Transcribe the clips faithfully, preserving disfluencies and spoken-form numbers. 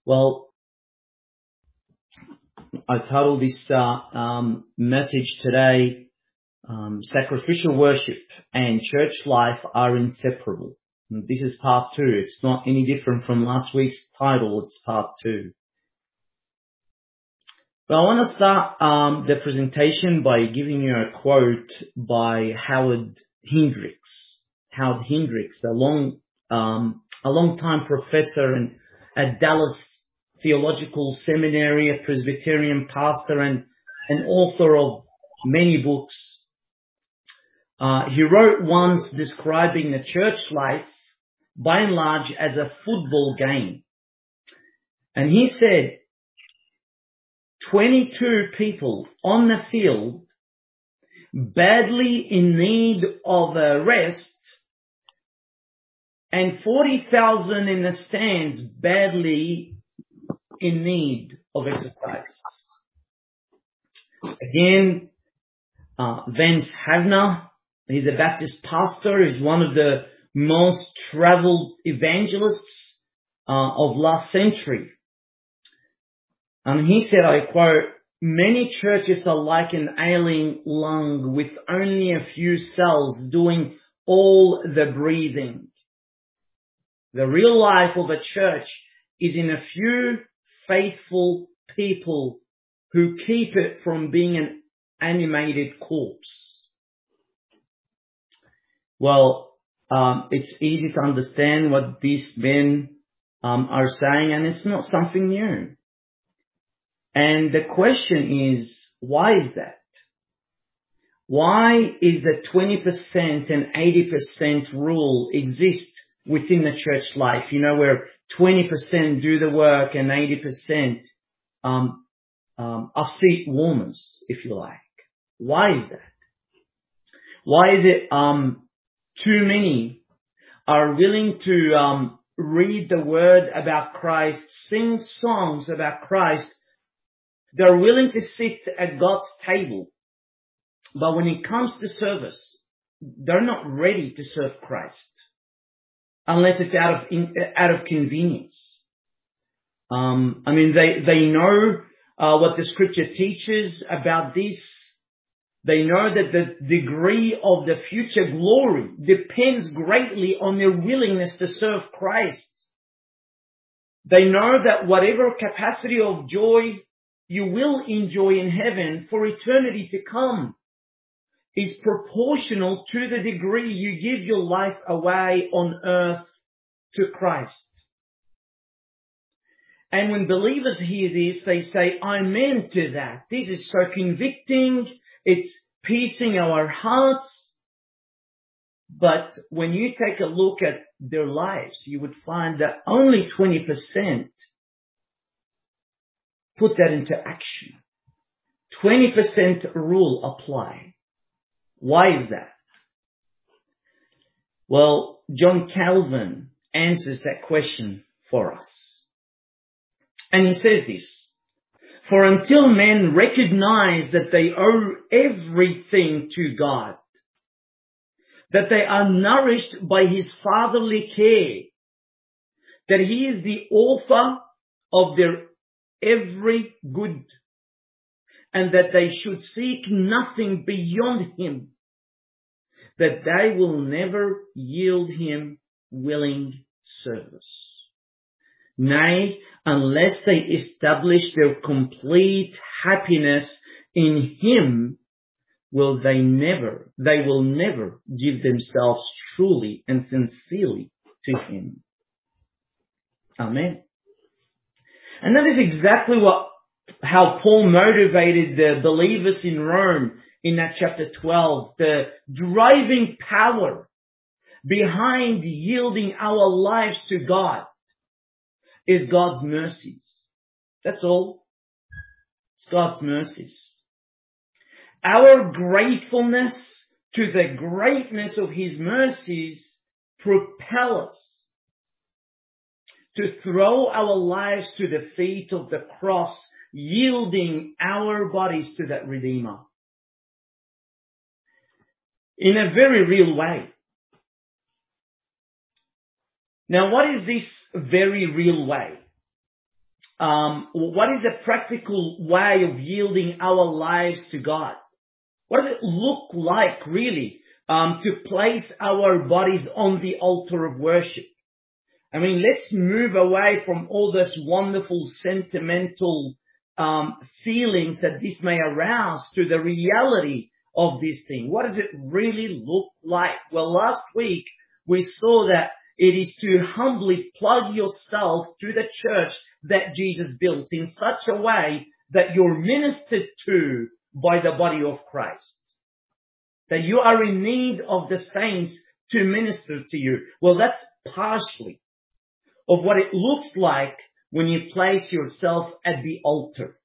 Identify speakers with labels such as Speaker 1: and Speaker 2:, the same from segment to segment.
Speaker 1: Well, I titled this uh, um, message today, um, Sacrificial Worship and Church Life Are Inseparable. And this is part two. It's not any different from last week's title. It's part two. But I want to start um, the presentation by giving you a quote by Howard Hendricks. Howard Hendricks, a long, um, a long-time professor in, at Dallas Theological Seminary, a Presbyterian pastor and an author of many books. Uh, he wrote once describing the church life by and large as a football game. And he said, twenty-two people on the field badly in need of a rest and forty thousand in the stands badly in need of exercise. Again, uh, Vance Havner, he's a Baptist pastor, he's one of the most traveled evangelists uh, of last century. And he said, I quote, "Many churches are like an ailing lung with only a few cells doing all the breathing. The real life of a church is in a few faithful people who keep it from being an animated corpse." Well, um, it's easy to understand what these men um, are saying, and it's not something new. And the question is, why is that? Why is the twenty percent and eighty percent rule exist within the church life? You know, where twenty percent do the work and eighty percent um, um, are seat warmers, if you like. Why is that? Why is it um, too many are willing to um, read the word about Christ, sing songs about Christ? They're willing to sit at God's table, but when it comes to service, they're not ready to serve Christ unless it's out of in, out of convenience. Um, I mean, they they know uh, what the Scripture teaches about this. They know that the degree of the future glory depends greatly on their willingness to serve Christ. They know that whatever capacity of joy you will enjoy in heaven for eternity to come is proportional to the degree you give your life away on earth to Christ. And when believers hear this, they say, amen to that. This is so convicting. It's piercing our hearts. But when you take a look at their lives, you would find that only twenty percent put that into action. twenty percent rule apply. Why is that? Well, John Calvin answers that question for us. And he says this, "For until men recognize that they owe everything to God, that they are nourished by His fatherly care, that He is the author of their every good, and that they should seek nothing beyond Him, that they will never yield Him willing service. Nay, unless they establish their complete happiness in Him, will they never, they will never give themselves truly and sincerely to Him." Amen. And that is exactly what, how Paul motivated the believers in Rome in that chapter twelve. The driving power behind yielding our lives to God is God's mercies. That's all. It's God's mercies. Our gratefulness to the greatness of His mercies propel us to throw our lives to the feet of the cross, yielding our bodies to that Redeemer. In a very real way. Now, what is this very real way? um, what is the practical way of yielding our lives to God? What does it look like, really, um, to place our bodies on the altar of worship? I mean, let's move away from all this wonderful, sentimental um, feelings that this may arouse to the reality of this thing. What does it really look like? Well, last week we saw that it is to humbly plug yourself to the church that Jesus built in such a way that you're ministered to by the body of Christ. That you are in need of the saints to minister to you. Well, that's partially of what it looks like when you place yourself at the altar.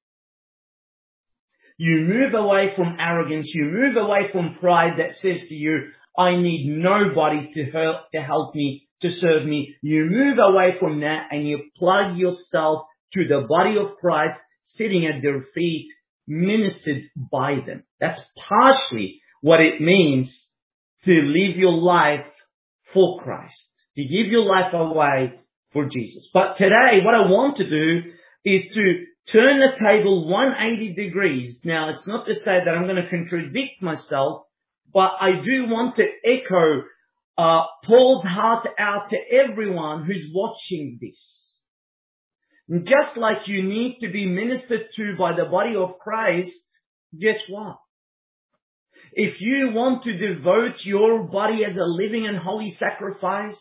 Speaker 1: You move away from arrogance. You move away from pride that says to you, I need nobody to help, to help me, to serve me. You move away from that and you plug yourself to the body of Christ sitting at their feet, ministered by them. That's partially what it means to live your life for Christ, to give your life away for Jesus. But today, what I want to do is to turn the table one hundred eighty degrees. Now, it's not to say that I'm going to contradict myself, but I do want to echo uh, Paul's heart out to everyone who's watching this. Just like you need to be ministered to by the body of Christ, guess what? If you want to devote your body as a living and holy sacrifice,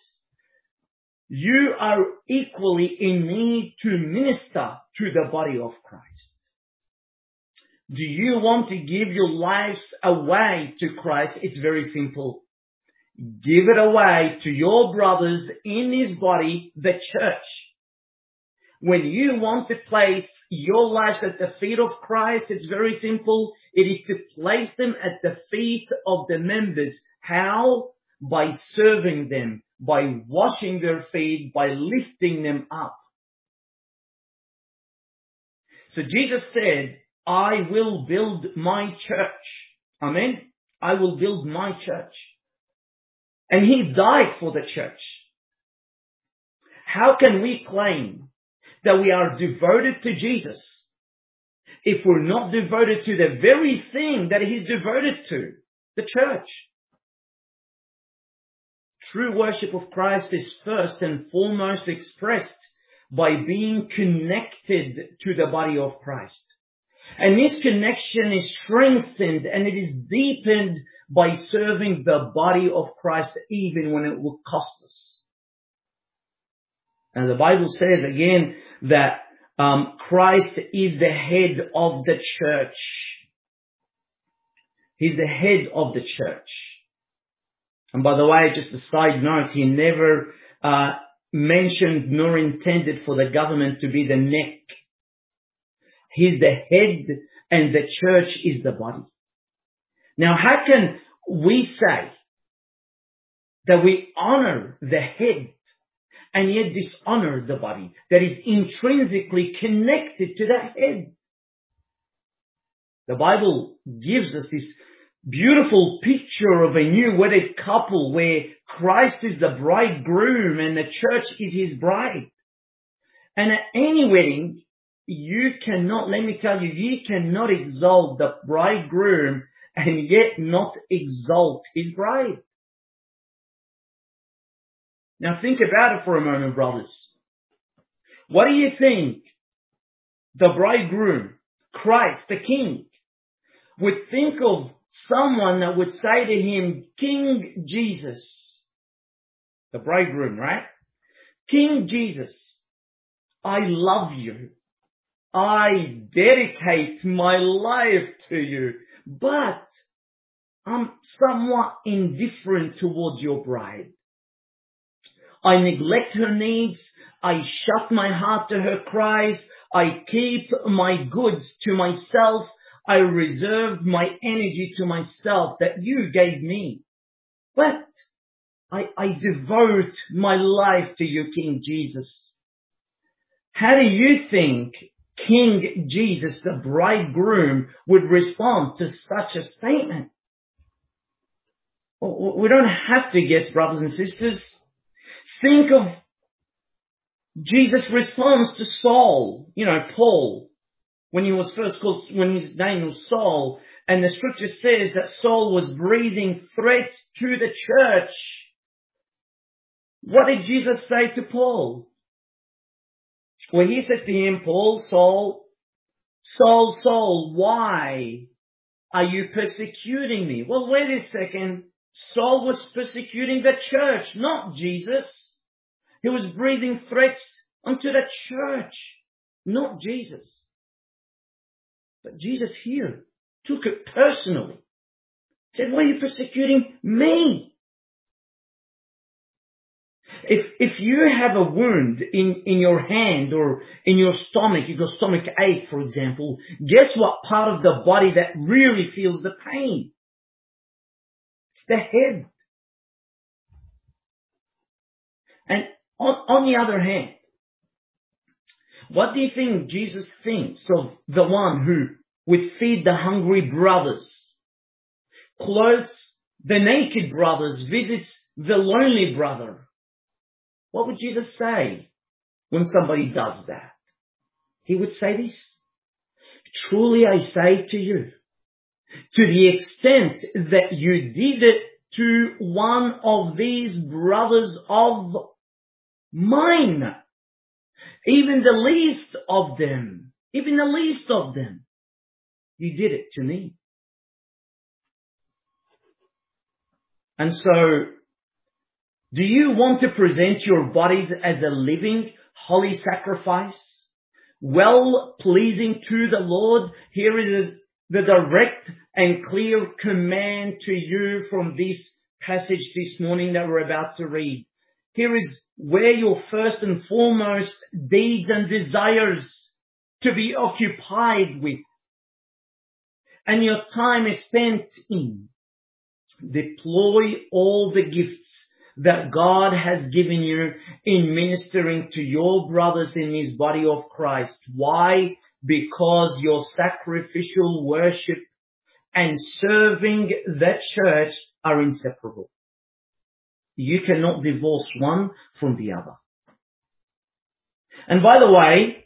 Speaker 1: you are equally in need to minister to the body of Christ. Do you want to give your lives away to Christ? It's very simple. Give it away to your brothers in His body, the church. When you want to place your lives at the feet of Christ, it's very simple. It is to place them at the feet of the members. How? By serving them, by washing their feet, by lifting them up. So Jesus said, I will build my church. Amen? I will build my church. And He died for the church. How can we claim that we are devoted to Jesus if we're not devoted to the very thing that He's devoted to, the church? True worship of Christ is first and foremost expressed by being connected to the body of Christ. And this connection is strengthened and it is deepened by serving the body of Christ even when it will cost us. And the Bible says again that um, Christ is the head of the church. He's the head of the church. And by the way, just a side note, He never uh, mentioned nor intended for the government to be the neck. He's the head and the church is the body. Now, how can we say that we honor the head and yet dishonor the body that is intrinsically connected to that head? The Bible gives us this beautiful picture of a new wedded couple where Christ is the bridegroom and the church is His bride. And at any wedding, you cannot, let me tell you, you cannot exalt the bridegroom and yet not exalt his bride. Now think about it for a moment, brothers. What do you think the bridegroom, Christ, the King, would think of someone that would say to him, King Jesus, the bridegroom, right? King Jesus, I love you. I dedicate my life to you, but I'm somewhat indifferent towards your bride. I neglect her needs. I shut my heart to her cries. I keep my goods to myself. I reserve my energy to myself that you gave me. But I, I devote my life to you, King Jesus. How do you think King Jesus, the bridegroom, would respond to such a statement? We don't have to guess, brothers and sisters. Think of Jesus responds to Saul, you know, Paul, when he was first called, when his name was Saul, and the scripture says that Saul was breathing threats to the church. What did Jesus say to Paul? Well, he said to him, Paul, Saul, Saul, Saul, why are you persecuting me? Well, wait a second. Saul was persecuting the church, not Jesus. He was breathing threats onto the church, not Jesus. But Jesus here took it personally. He said, why are you persecuting me? If if you have a wound in, in your hand or in your stomach, you've got stomach ache, for example, guess what part of the body that really feels the pain? It's the head. And on, on the other hand, what do you think Jesus thinks of the one who would feed the hungry brothers, clothes the naked brothers, visits the lonely brother? What would Jesus say when somebody does that? He would say this, truly I say to you, to the extent that you did it to one of these brothers of mine, even the least of them, even the least of them, you did it to me. And so, do you want to present your bodies as a living, holy sacrifice, well pleasing to the Lord? Here is the direct and clear command to you from this passage this morning that we're about to read. Here is where your first and foremost deeds and desires to be occupied with, and your time is spent in. Deploy all the gifts that God has given you in ministering to your brothers in His body of Christ. Why? Because your sacrificial worship and serving the church are inseparable. You cannot divorce one from the other. And by the way,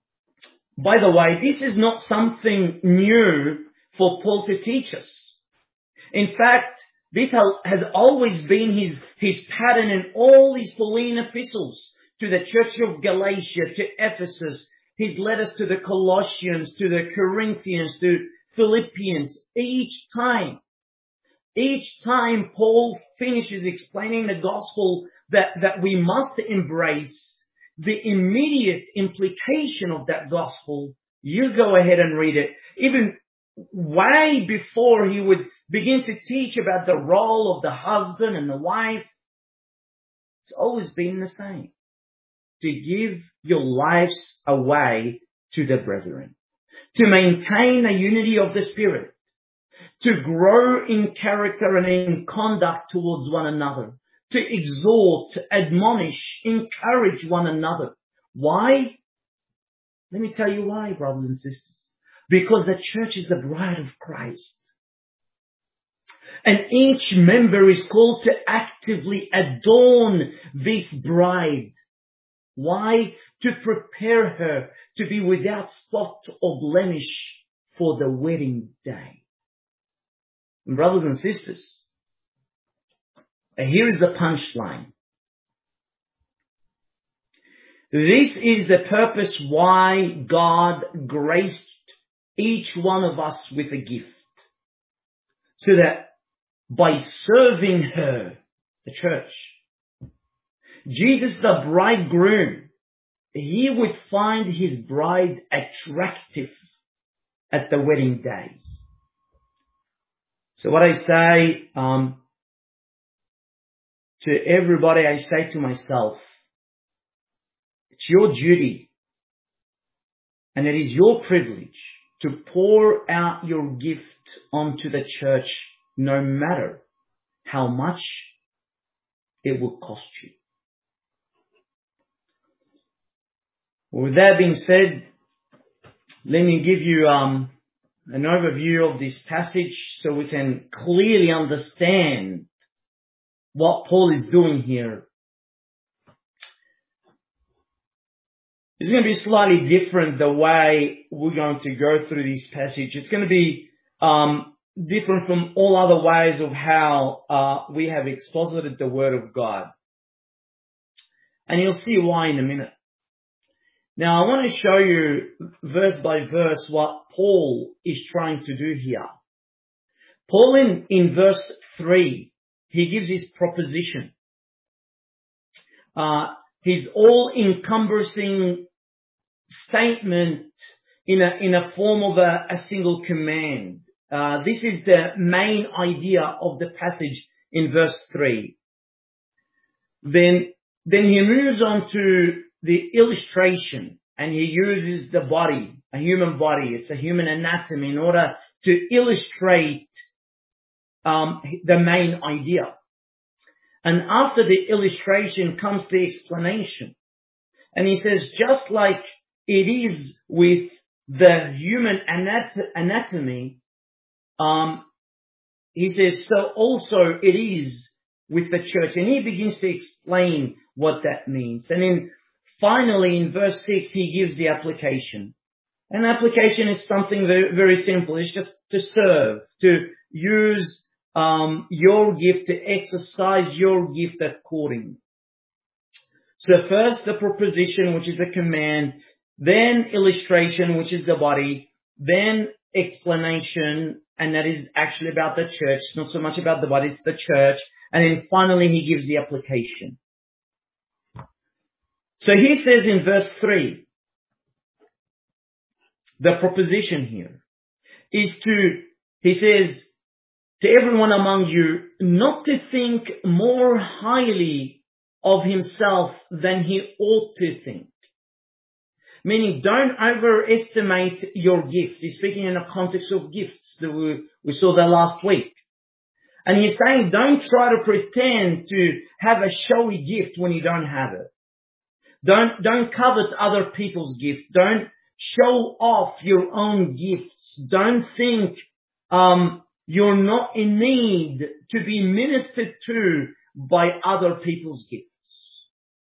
Speaker 1: by the way, this is not something new for Paul to teach us. In fact, this has always been his, his pattern in all his Pauline epistles to the church of Galatia, to Ephesus, his letters to the Colossians, to the Corinthians, to Philippians. Each time, each time Paul finishes explaining the gospel that, that we must embrace, the immediate implication of that gospel, you go ahead and read it. Even way before he would begin to teach about the role of the husband and the wife, it's always been the same. To give your lives away to the brethren. To maintain a unity of the Spirit. To grow in character and in conduct towards one another. To exhort, to admonish, encourage one another. Why? Let me tell you why, brothers and sisters. Because the church is the bride of Christ. And each member is called to actively adorn this bride. Why? To prepare her to be without spot or blemish for the wedding day. And brothers and sisters, here is the punchline. This is the purpose why God graced each one of us with a gift. So that by serving her, the church, Jesus the bridegroom, he would find his bride attractive at the wedding day. So what I say um, to everybody, I say to myself, it's your duty and it is your privilege to pour out your gift onto the church, no matter how much it will cost you. With that being said, let me give you um, an overview of this passage so we can clearly understand what Paul is doing here. It's going to be slightly different the way we're going to go through this passage. It's going to be um, different from all other ways of how uh, we have exposited the Word of God. And you'll see why in a minute. Now, I want to show you verse by verse what Paul is trying to do here. Paul in, in verse three, he gives his proposition. Uh, his all-encompassing statement in a, in a form of a, a single command. Uh, this is the main idea of the passage in verse three. Then, then he moves on to the illustration, and he uses the body, a human body. It's a human anatomy in order to illustrate um, the main idea. And after the illustration comes the explanation. And he says, just like it is with the human anat- anatomy, um, he says, so also it is with the church. And he begins to explain what that means. And then finally, in verse six, he gives the application. And application is something very, very simple. It's just to serve, to use um, your gift, to exercise your gift according. So first the proposition, which is the command, then illustration, which is the body, then explanation, and that is actually about the church, not so much about the body, it's the church. And then finally he gives the application. So he says in verse three, the proposition here is to, he says, to everyone among you, not to think more highly of himself than he ought to think. Meaning, don't overestimate your gift. He's speaking in the context of gifts that we, we saw that last week. And he's saying, don't try to pretend to have a showy gift when you don't have it. Don't, don't covet other people's gifts. Don't show off your own gifts. Don't think, um, you're not in need to be ministered to by other people's gifts.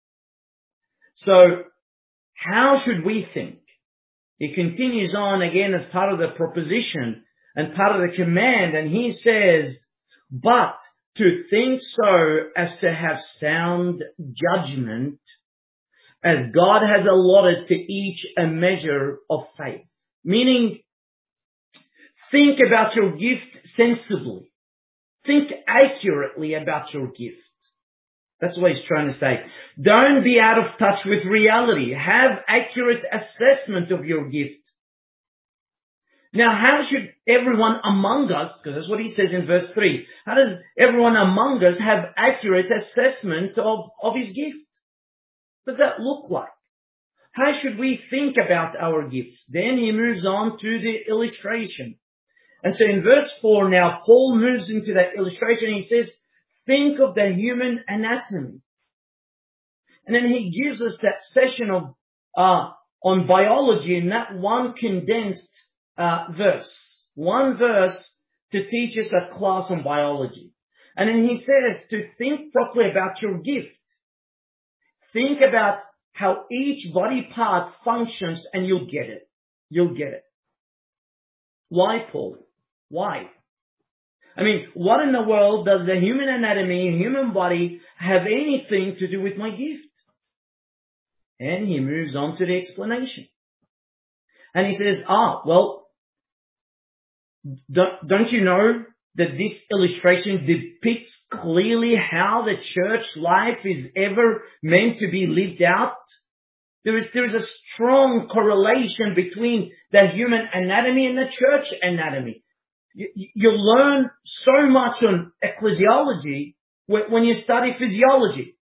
Speaker 1: So, how should we think? He continues on again as part of the proposition and part of the command, and he says, but to think so as to have sound judgment, as God has allotted to each a measure of faith. Meaning, think about your gift sensibly. Think accurately about your gift. That's what he's trying to say. Don't be out of touch with reality. Have accurate assessment of your gift. Now, how should everyone among us, because that's what he says in verse three, how does everyone among us have accurate assessment of, of his gift? What does that look like? How should we think about our gifts? Then he moves on to the illustration. And so in verse four now, Paul moves into that illustration and he says, think of the human anatomy. And then he gives us that session of uh on biology in that one condensed uh verse. One verse to teach us a class on biology. And then he says to think properly about your gift. Think about how each body part functions and you'll get it. You'll get it. Why, Paul? Why? I mean, what in the world does the human anatomy, human body, have anything to do with my gift? And he moves on to the explanation. And he says, ah, well, don't, don't you know that this illustration depicts clearly how the church life is ever meant to be lived out? There is, there is a strong correlation between the human anatomy and the church anatomy. You, you learn so much on ecclesiology when you study physiology.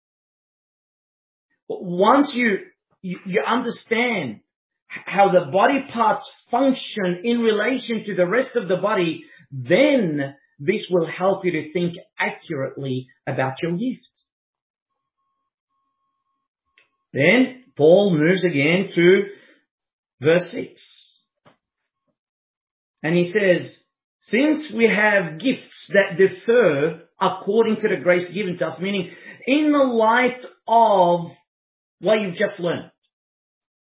Speaker 1: But once you, you, you understand how the body parts function in relation to the rest of the body, then this will help you to think accurately about your gift. Then Paul moves again to verse six. And he says, since we have gifts that differ according to the grace given to us, meaning in the light of what you've just learned.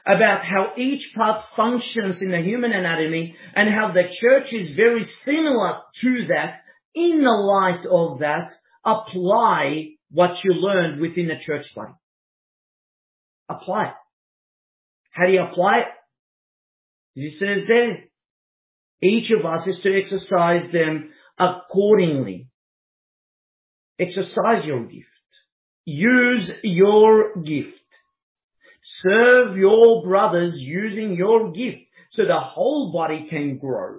Speaker 1: about how each part functions in the human anatomy and how the church is very similar to that. In the light of that, apply what you learned within the church body. Apply it. How do you apply it? He says there, each of us is to exercise them accordingly. Exercise your gift. Use your gift. Serve your brothers using your gift so the whole body can grow.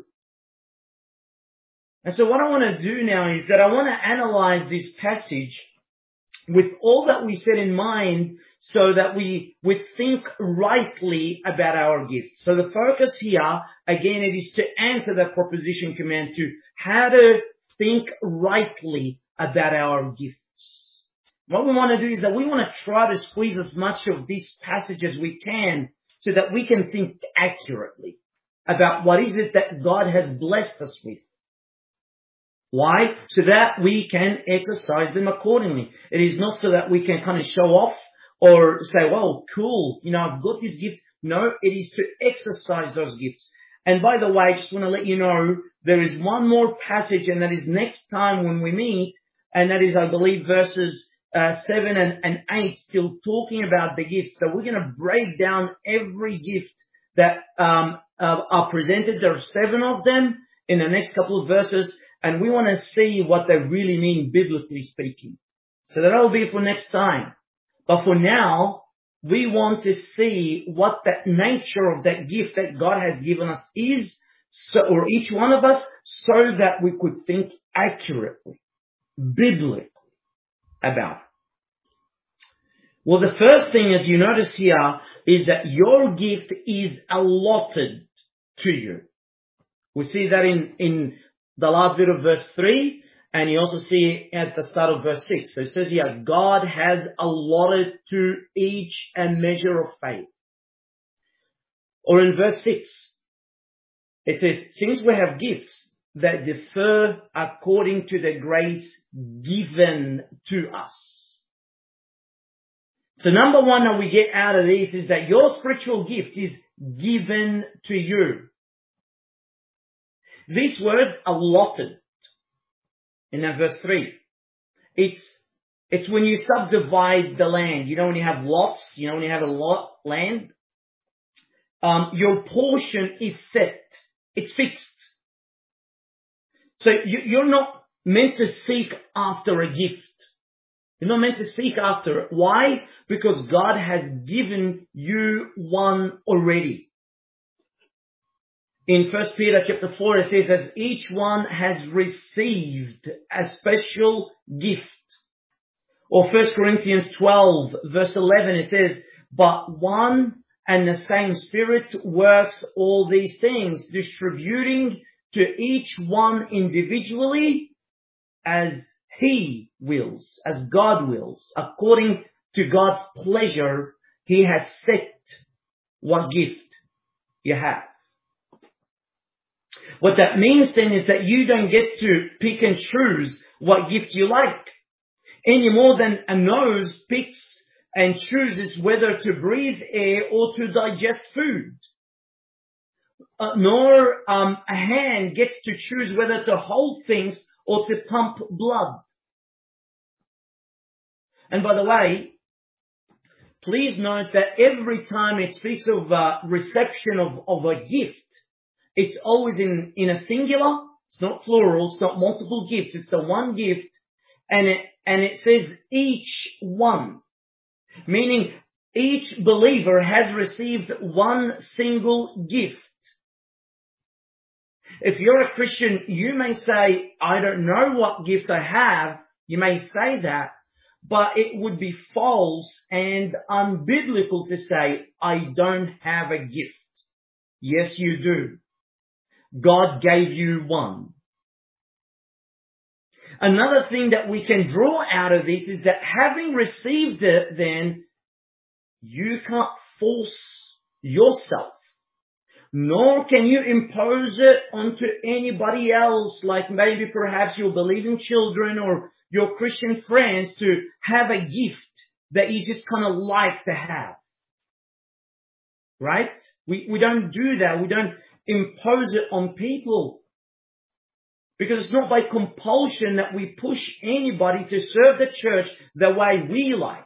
Speaker 1: And so what I want to do now is that I want to analyze this passage with all that we said in mind so that we would think rightly about our gifts. So the focus here, again, it is to answer that proposition command to how to think rightly about our gifts. What we want to do is that we want to try to squeeze as much of this passage as we can so that we can think accurately about what is it that God has blessed us with. Why? So that we can exercise them accordingly. It is not so that we can kind of show off or say, well, cool, you know, I've got this gift. No, it is to exercise those gifts. And by the way, I just want to let you know, there is one more passage, and that is next time when we meet, and that is, I believe, verses uh, seven and, and eight, still talking about the gifts. So we're going to break down every gift that um, uh, are presented. There are seven of them in the next couple of verses, and we want to see what they really mean, biblically speaking. So that'll be for next time. But for now, we want to see what that nature of that gift that God has given us is, so, or each one of us, so that we could think accurately, biblically about it. Well, the first thing, as you notice here, is that your gift is allotted to you. We see that in, in the last bit of verse three, and you also see it at the start of verse six. So it says here, God has allotted to each a measure of faith. Or in verse six, it says, since we have gifts that differ according to the grace given to us. So number one that we get out of this is that your spiritual gift is given to you. This word allotted in that verse three, it's, it's when you subdivide the land. You know, when you have lots, you know, when you have a lot land, um, your portion is set. It's fixed. So you, you're not meant to seek after a gift. You're not meant to seek after it. Why? Because God has given you one already. In First Peter chapter four, it says, as each one has received a special gift. Or First Corinthians twelve, verse eleven, it says, but one and the same Spirit works all these things, distributing to each one individually as He wills, as God wills. According to God's pleasure, He has set what gift you have. What that means then is that you don't get to pick and choose what gift you like, any more than a nose picks and chooses whether to breathe air or to digest food. Uh, nor um, a hand gets to choose whether to hold things or to pump blood. And by the way, please note that every time it speaks of uh, reception of, of a gift, it's always in, in a singular. It's not plural. It's not multiple gifts. It's the one gift. And it, and it says each one. Meaning each believer has received one single gift. If you're a Christian, you may say, I don't know what gift I have. You may say that. But it would be false and unbiblical to say, I don't have a gift. Yes, you do. God gave you one. Another thing that we can draw out of this is that having received it, then you can't force yourself, nor can you impose it onto anybody else, like maybe perhaps your believing children or your Christian friends, to have a gift that you just kind of like to have. right? We, we don't do that. We don't impose it on people. Because it's not by compulsion that we push anybody to serve the church the way we like.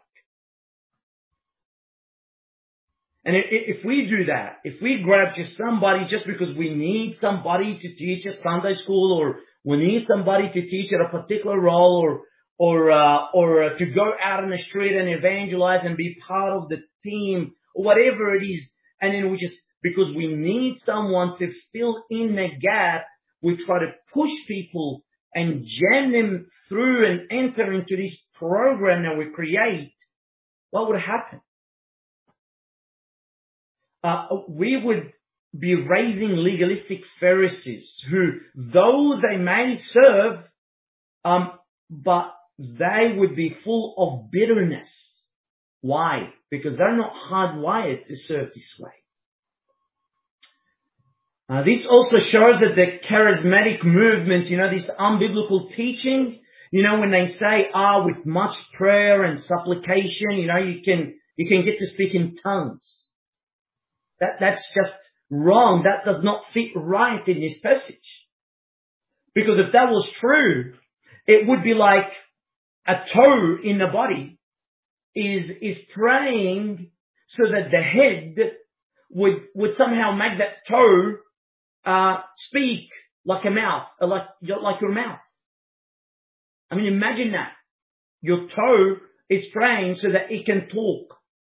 Speaker 1: And if we do that, if we grab just somebody just because we need somebody to teach at Sunday school, or we need somebody to teach at a particular role, or or uh, or uh, to go out in the street and evangelize and be part of the team, or whatever it is, and then we just, because we need someone to fill in the gap, we try to push people and jam them through and enter into this program that we create, what would happen? Uh, we would be raising legalistic Pharisees who, though they may serve, um, but they would be full of bitterness. Why? Because they're not hardwired to serve this way. Uh, this also shows that the charismatic movement, you know, this unbiblical teaching, you know, when they say, ah, with much prayer and supplication, you know, you can, you can get to speak in tongues. That, that's just wrong. That does not fit right in this passage. Because if that was true, it would be like a toe in the body is, is praying so that the head would, would somehow make that toe, uh, speak like a mouth, or like, like your mouth. I mean, imagine that. Your toe is praying so that it can talk.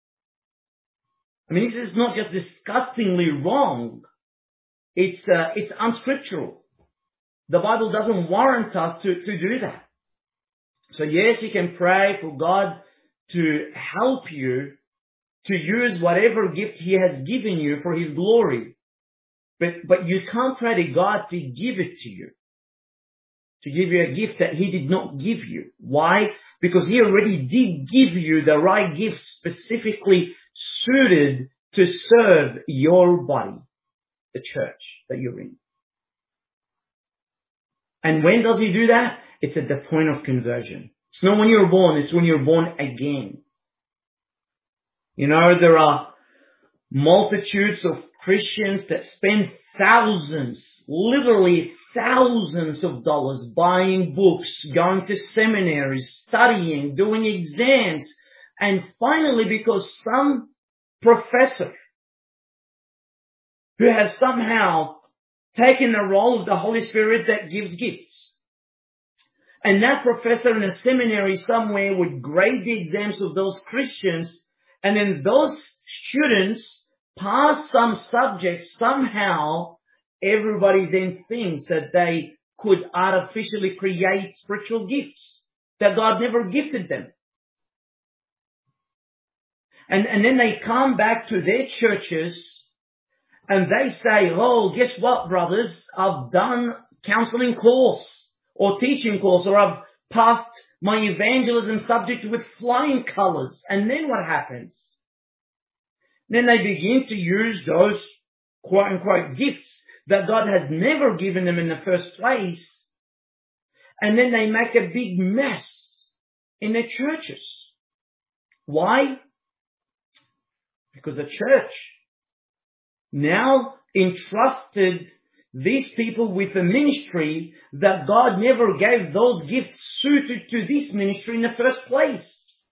Speaker 1: I mean, this is not just disgustingly wrong. It's, uh, it's unscriptural. The Bible doesn't warrant us to, to do that. So yes, you can pray for God to help you to use whatever gift He has given you for His glory. But, but you can't pray to God to give it to you. To give you a gift that He did not give you. Why? Because He already did give you the right gift specifically suited to serve your body, the church that you're in. And when does He do that? It's at the point of conversion. It's not when you're born, it's when you're born again. You know, there are multitudes of Christians that spend thousands, literally thousands of dollars buying books, going to seminaries, studying, doing exams, and finally, because some professor who has somehow taken the role of the Holy Spirit that gives gifts, and that professor in a seminary somewhere would grade the exams of those Christians, and then those students pass some subjects, somehow everybody then thinks that they could artificially create spiritual gifts that God never gifted them. And, and then they come back to their churches and they say, oh, guess what, brothers? I've done counseling course or teaching course, or I've passed my evangelism subject with flying colors. And then what happens? Then they begin to use those quote unquote gifts that God has never given them in the first place. And then they make a big mess in their churches. Why? Because the church now entrusted these people with a ministry that God never gave those gifts suited to this ministry in the first place.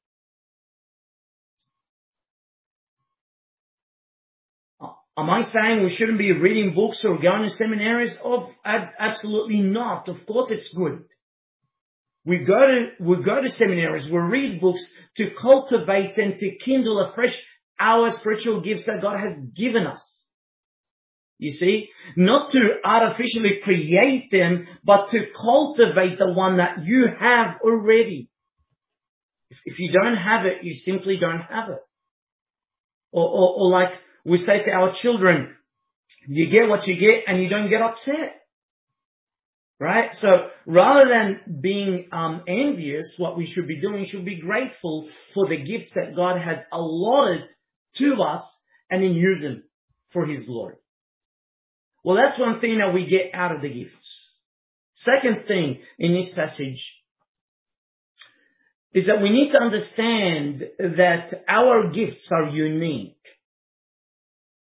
Speaker 1: Am I saying we shouldn't be reading books or going to seminaries? Oh, absolutely not. Of course it's good. We go to, we go to seminaries, we read books to cultivate and to kindle afresh our spiritual gifts that God has given us. You see, not to artificially create them, but to cultivate the one that you have already. If, if you don't have it, you simply don't have it. Or, or, or like we say to our children, you get what you get and you don't get upset. Right? So rather than being um, envious, what we should be doing, should be grateful for the gifts that God has allotted to us and then use them for His glory. Well, that's one thing that we get out of the gifts. Second thing in this passage is that we need to understand that our gifts are unique.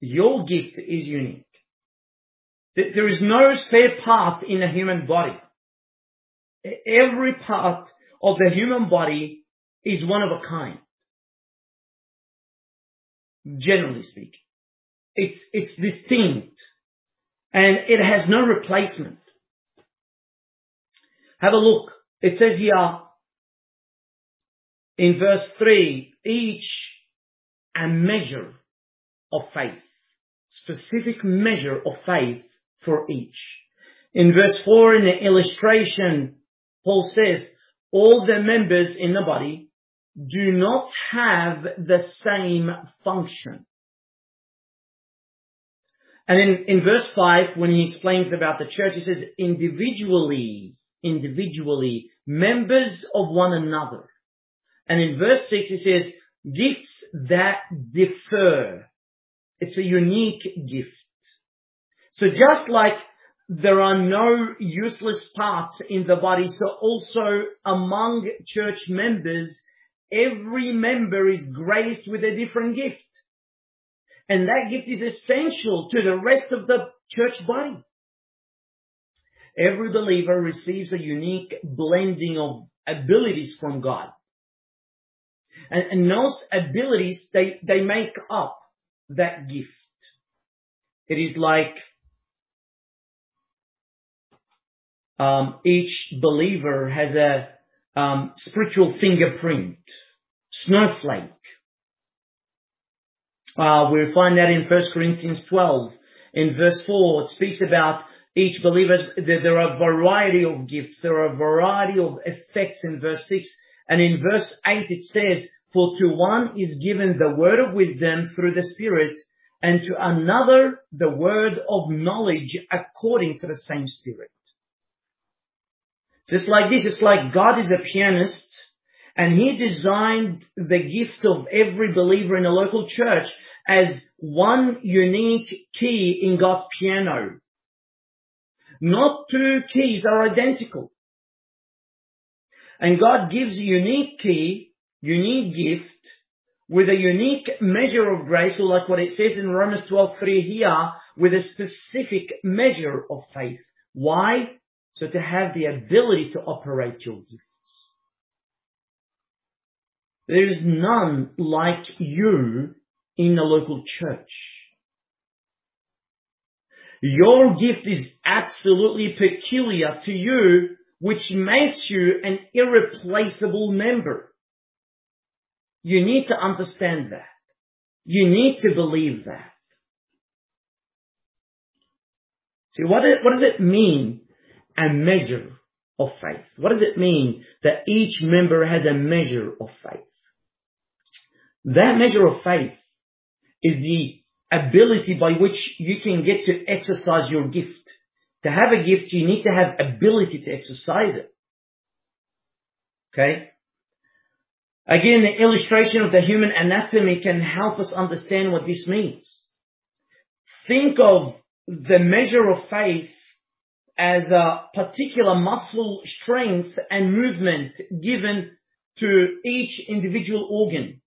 Speaker 1: Your gift is unique. There is no spare part in a human body. Every part of the human body is one of a kind. Generally speaking. It's, it's distinct. And it has no replacement. Have a look. It says here in verse three, each a measure of faith. Specific measure of faith for each. In verse four, in the illustration, Paul says, all the members in the body do not have the same function. And in, in verse five, when he explains about the church, he says, individually, individually, members of one another. And in verse six, he says, gifts that differ. It's a unique gift. So just like there are no useless parts in the body, so also among church members, every member is graced with a different gift. And that gift is essential to the rest of the church body. Every believer receives a unique blending of abilities from God. And, and those abilities, they, they make up that gift. It is like um, each believer has a um, spiritual fingerprint, snowflake. Uh, we find that in First Corinthians twelve. In verse four, it speaks about each believer. There are a variety of gifts. There are a variety of effects in verse six. And in verse eight, it says, for to one is given the word of wisdom through the Spirit, and to another the word of knowledge according to the same Spirit. Just like this, it's like God is a pianist, and He designed the gift of every believer in a local church as one unique key in God's piano. Not two keys are identical. And God gives a unique key, unique gift, with a unique measure of grace, or like what it says in Romans twelve three here, with a specific measure of faith. Why? So to have the ability to operate your gifts. There is none like you in the local church. Your gift is absolutely peculiar to you, which makes you an irreplaceable member. You need to understand that. You need to believe that. See, what, is, what does it mean, a measure of faith? What does it mean that each member has a measure of faith? That measure of faith is the ability by which you can get to exercise your gift. To have a gift, you need to have ability to exercise it. Okay? Again, the illustration of the human anatomy can help us understand what this means. Think of the measure of faith as a particular muscle strength and movement given to each individual organ.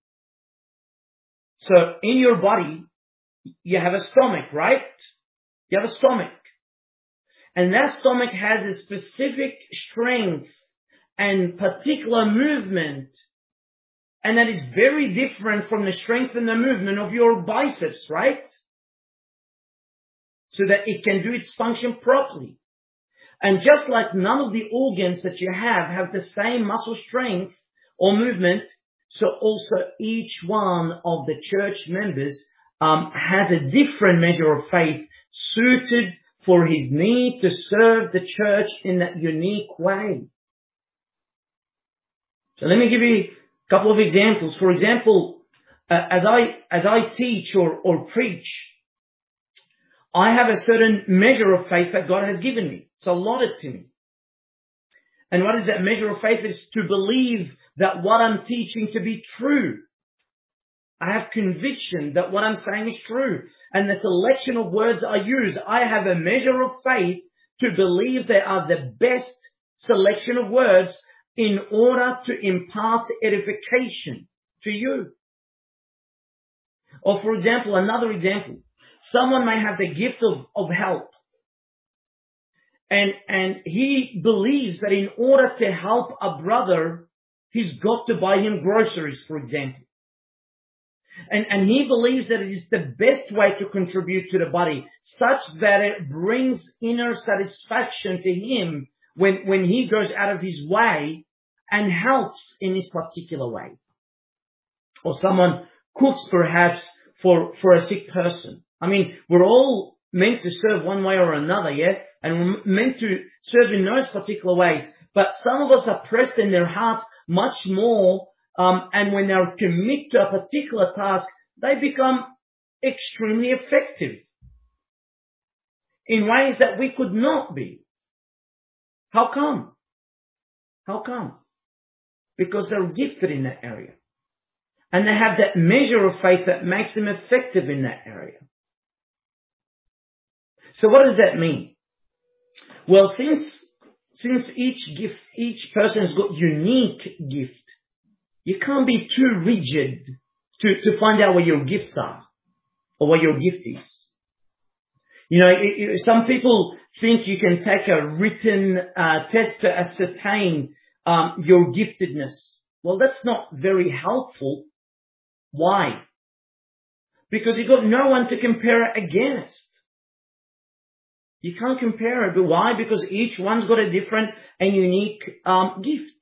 Speaker 1: So in your body, you have a stomach, right? You have a stomach. And that stomach has a specific strength and particular movement. And that is very different from the strength and the movement of your biceps, right? So that it can do its function properly. And just like none of the organs that you have have the same muscle strength or movement, so also each one of the church members um, has a different measure of faith suited for his need to serve the church in that unique way. So let me give you a couple of examples. For example, uh, as I as I teach or, or preach, I have a certain measure of faith that God has given me. It's allotted to me. And what is that measure of faith? Is to believe that what I'm teaching to be true. I have conviction that what I'm saying is true. And the selection of words I use, I have a measure of faith to believe they are the best selection of words in order to impart edification to you. Or for example, another example. someone may have the gift of, of help. And, and he believes that in order to help a brother, he's got to buy him groceries, for example. And, and he believes that it is the best way to contribute to the body, such that it brings inner satisfaction to him when, when he goes out of his way and helps in this particular way. Or someone cooks perhaps for, for a sick person. I mean, we're all meant to serve one way or another, yeah? And we're meant to serve in those particular ways. But some of us are pressed in their hearts much more, um, and when they're committed to a particular task, they become extremely effective in ways that we could not be. How come? How come? Because they're gifted in that area. And they have that measure of faith that makes them effective in that area. So what does that mean? Well, since, since each gift, each person has got unique gift, you can't be too rigid to, to find out what your gifts are or what your gift is. You know, it, it, some people think you can take a written uh, test to ascertain um, your giftedness. Well, that's not very helpful. Why? Because you've got no one to compare it against. You can't compare it. But why? Because each one's got a different and unique um, gift.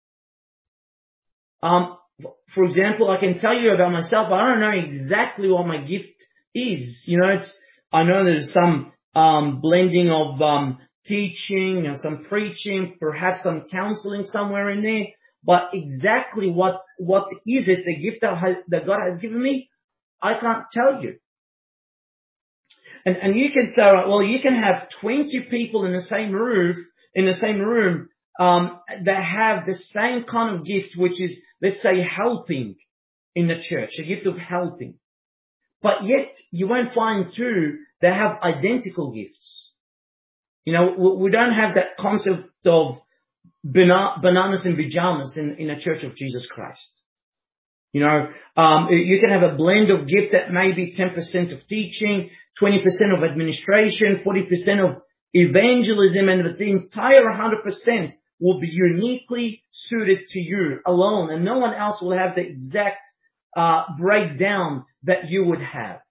Speaker 1: Um, for example, I can tell you about myself. I don't know exactly what my gift is. You know, it's, I know there's some um, blending of um, teaching and some preaching, perhaps some counseling somewhere in there. But exactly what what is it, the gift that, has, that God has given me, I can't tell you. And and you can say, well, you can have twenty people in the same room, in the same room, um, that have the same kind of gift, which is, let's say, helping in the church, a gift of helping. But yet, you won't find two that have identical gifts. You know, we don't have that concept of bananas and pajamas in, in a Church of Jesus Christ. You know, um, you can have a blend of gift that may be ten percent of teaching, twenty percent of administration, forty percent of evangelism, and the entire one hundred percent will be uniquely suited to you alone, and no one else will have the exact uh, breakdown that you would have.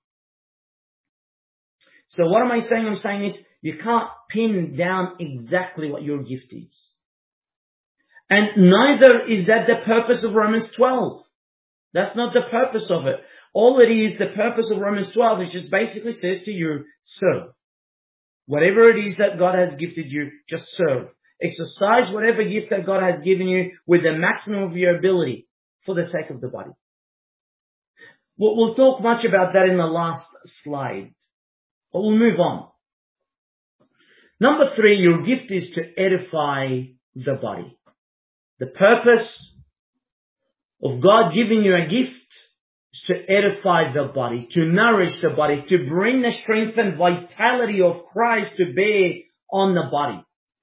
Speaker 1: So what am I saying? I'm saying is you can't pin down exactly what your gift is. And neither is that the purpose of Romans twelve. That's not the purpose of it. All it is, the purpose of Romans twelve is just basically says to you, serve. Whatever it is that God has gifted you, just serve. Exercise whatever gift that God has given you with the maximum of your ability for the sake of the body. We'll, we'll talk much about that in the last slide. But we'll move on. Number three, your gift is to edify the body. The purpose of God giving you a gift is to edify the body, to nourish the body, to bring the strength and vitality of Christ to bear on the body.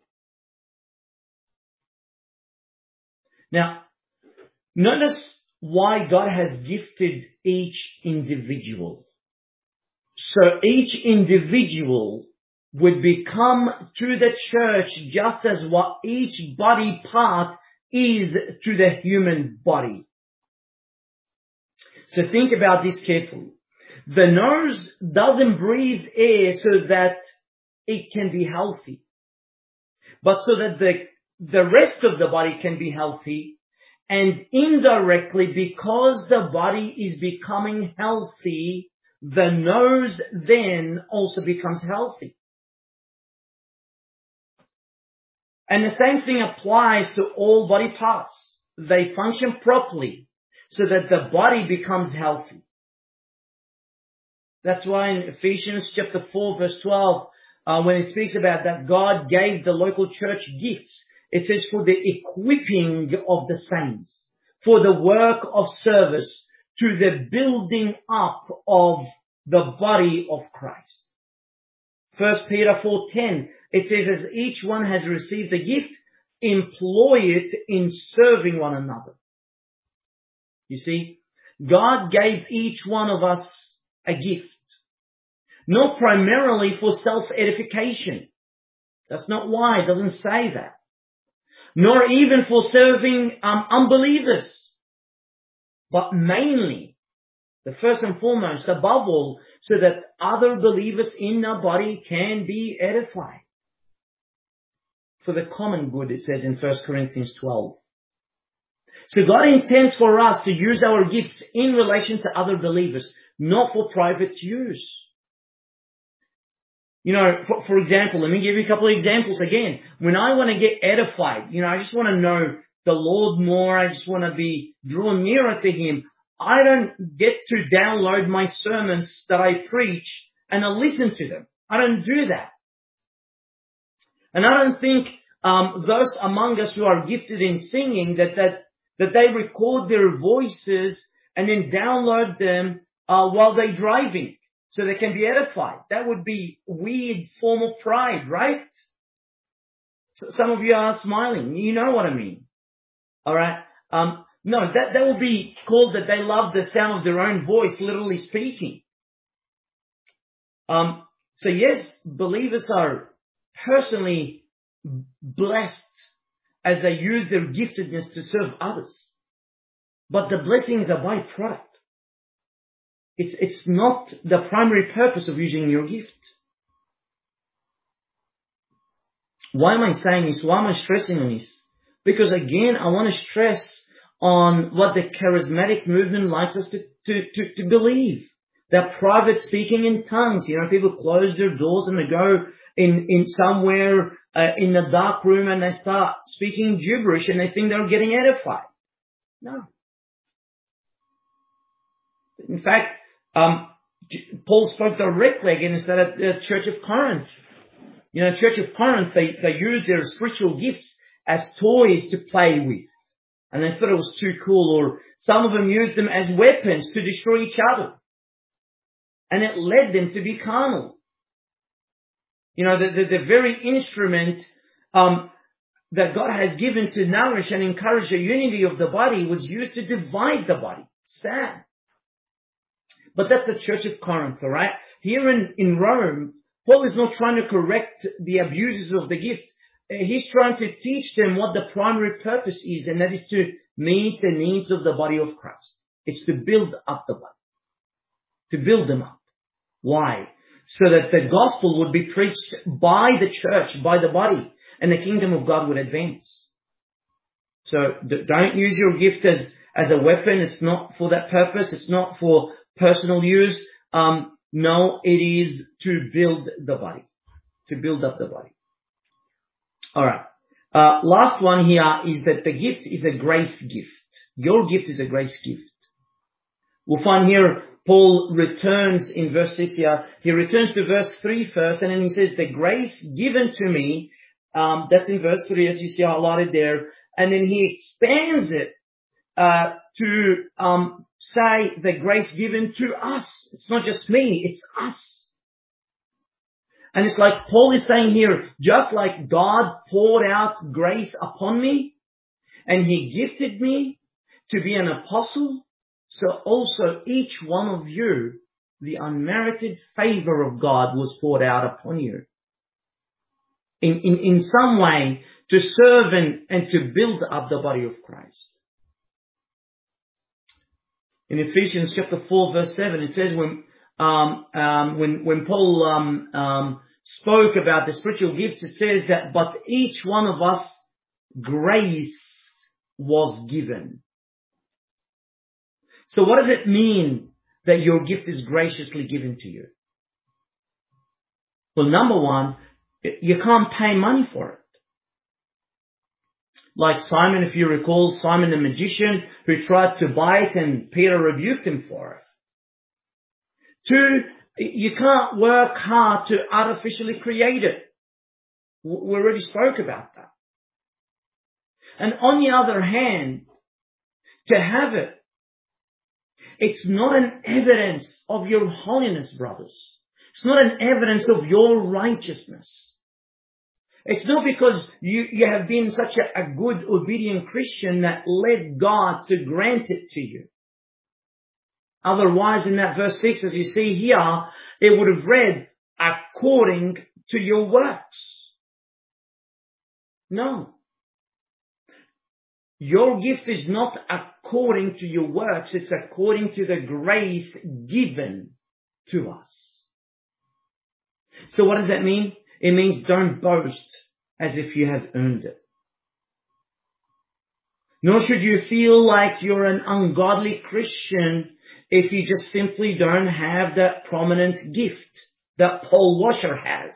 Speaker 1: Now, notice why God has gifted each individual. So each individual would become to the church just as what each body part is to the human body. So think about this carefully. The nose doesn't breathe air so that it can be healthy, but so that the, the rest of the body can be healthy, and indirectly, because the body is becoming healthy, the nose then also becomes healthy. And the same thing applies to all body parts. They function properly so that the body becomes healthy. That's why in Ephesians chapter four verse twelve, uh, when it speaks about that God gave the local church gifts, it says for the equipping of the saints, for the work of service, to the building up of the body of Christ. First Peter four ten, it says, as each one has received a gift, employ it in serving one another. You see, God gave each one of us a gift. not primarily for self-edification. That's not why. It doesn't say that. Nor even for serving um, unbelievers. But mainly, the first and foremost, above all, so that other believers in our body can be edified. For the common good, it says in First Corinthians twelve. So God intends for us to use our gifts in relation to other believers, not for private use. You know, for, for example, let me give you a couple of examples again. When I want to get edified, you know, I just want to know the Lord more, I just want to be drawn nearer to Him, I don't get to download my sermons that I preach and I listen to them. I don't do that. And I don't think um, those among us who are gifted in singing that that that they record their voices and then download them uh, while they're driving so they can be edified. That would be a weird form of pride, right? So some of you are smiling. You know what I mean. All right. Um, no, that, that would be called that they love the sound of their own voice, literally speaking. Um, so yes, believers are personally blessed as they use their giftedness to serve others. But the blessing is a byproduct. It's, it's not the primary purpose of using your gift. Why am I saying this? Why am I stressing on this? Because again, I want to stress on what the charismatic movement likes us to, to, to, to believe. That private speaking in tongues, you know, people close their doors and they go in, in somewhere uh, in the dark room and they start speaking gibberish and they think they're getting edified. No. In fact, um, Paul spoke directly against that at the Church of Corinth. You know, Church of Corinth, they, they used their spiritual gifts as toys to play with. And they thought it was too cool. Or some of them used them as weapons to destroy each other. And it led them to be carnal. You know, the, the, the very instrument um, that God has given to nourish and encourage the unity of the body was used to divide the body. Sad. But that's the Church of Corinth, all right? Here in, in Rome, Paul is not trying to correct the abuses of the gift. He's trying to teach them what the primary purpose is, and that is to meet the needs of the body of Christ. It's to build up the body. To build them up. Why? So that the gospel would be preached by the church, by the body, and the kingdom of God would advance. So don't use your gift as, as a weapon. It's not for that purpose. It's not for personal use. Um, no, it is to build the body. To build up the body. Alright. Uh, last one here is that the gift is a grace gift. Your gift is a grace gift. We'll find here Paul returns in verse six here. He returns to verse three first, and then he says, the grace given to me, um, that's in verse three, as you see highlighted there. And then he expands it uh, to um, say the grace given to us. It's not just me, it's us. And it's like Paul is saying here, just like God poured out grace upon me, and He gifted me to be an apostle, so also each one of you, the unmerited favor of God was poured out upon you. In, in, in some way, to serve and, and to build up the body of Christ. In Ephesians chapter four verse seven, it says when, um, um, when, when Paul, um, um, spoke about the spiritual gifts, it says that, but each one of us grace was given. So what does it mean that your gift is graciously given to you? Well, number one, you can't pay money for it. Like Simon, if you recall, Simon the magician who tried to buy it and Peter rebuked him for it. Two, you can't work hard to artificially create it. We already spoke about that. And on the other hand, to have it, it's not an evidence of your holiness, brothers. It's not an evidence of your righteousness. It's not because you, you have been such a, a good, obedient Christian that led God to grant it to you. Otherwise, in that verse six, as you see here, it would have read, according to your works. No. Your gift is not according to your works. It's according to the grace given to us. So what does that mean? It means don't boast as if you have earned it. Nor should you feel like you're an ungodly Christian if you just simply don't have that prominent gift that Paul Washer has.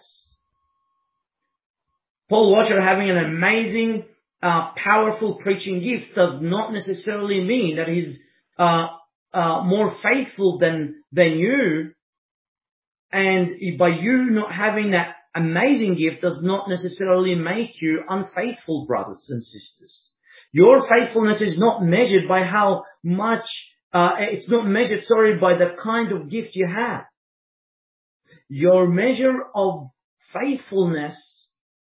Speaker 1: Paul Washer having an amazing, uh, powerful preaching gift does not necessarily mean that he's uh, uh, more faithful than than you. And by you not having that amazing gift does not necessarily make you unfaithful, brothers and sisters. Your faithfulness is not measured by how much, uh, it's not measured, sorry, by the kind of gift you have. Your measure of faithfulness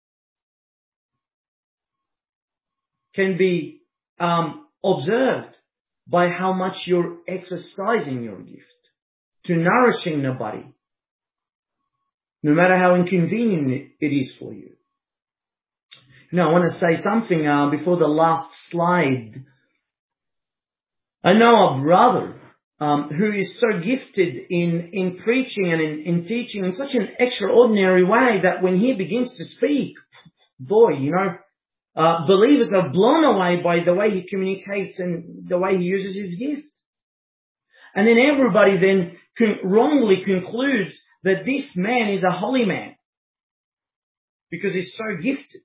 Speaker 1: can be um, observed by how much you're exercising your gift to nourishing the body, no matter how inconvenient it is for you. Now, I want to say something uh, before the last slide. I know a brother um, who is so gifted in, in preaching and in, in teaching in such an extraordinary way that when he begins to speak, boy, you know, uh, believers are blown away by the way he communicates and the way he uses his gift. And then everybody then con- wrongly concludes that this man is a holy man because he's so gifted.